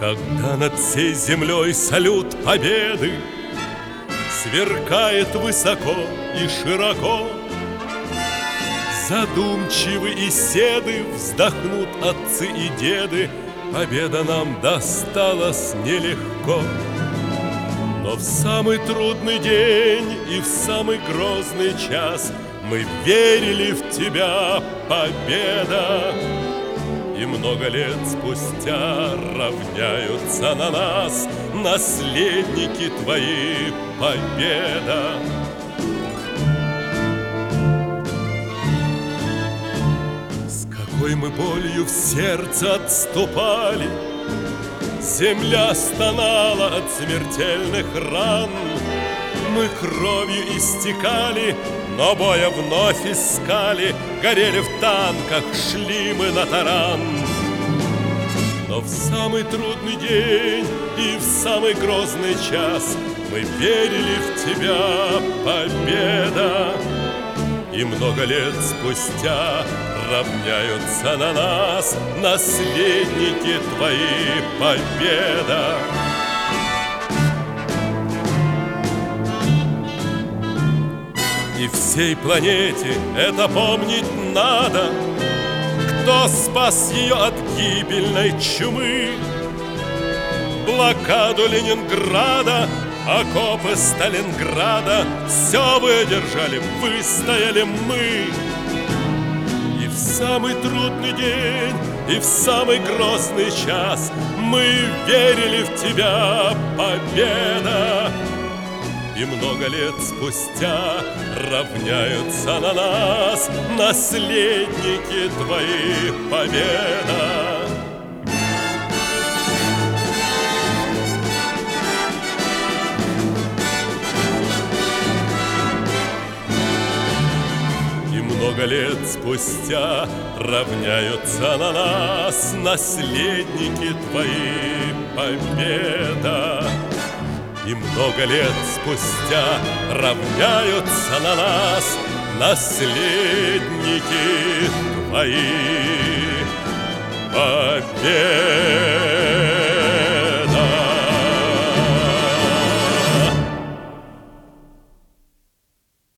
Когда над всей землей салют победы сверкает высоко и широко, задумчивы и седы вздохнут отцы и деды, победа нам досталась нелегко. Но в самый трудный день и в самый грозный час мы верили в тебя, победа. И много лет спустя равняются на нас наследники твои, победа. С какой мы болью в сердце отступали, земля стонала от смертельных ран. Мы кровью истекали, но боя вновь искали, горели в танках, шли мы на таран. Но в самый трудный день и в самый грозный час мы верили в тебя, победа. И много лет спустя равняются на нас наследники твои, победа. И всей планете это помнить надо, кто спас ее от гибельной чумы. Блокаду Ленинграда, окопы Сталинграда все выдержали, выстояли мы. И в самый трудный день, и в самый грозный час мы верили в тебя, победа. И много лет спустя равняются на нас наследники твои, победа. И много лет спустя равняются на нас наследники твои, победа. И много лет спустя равняются на нас наследники твои, победа.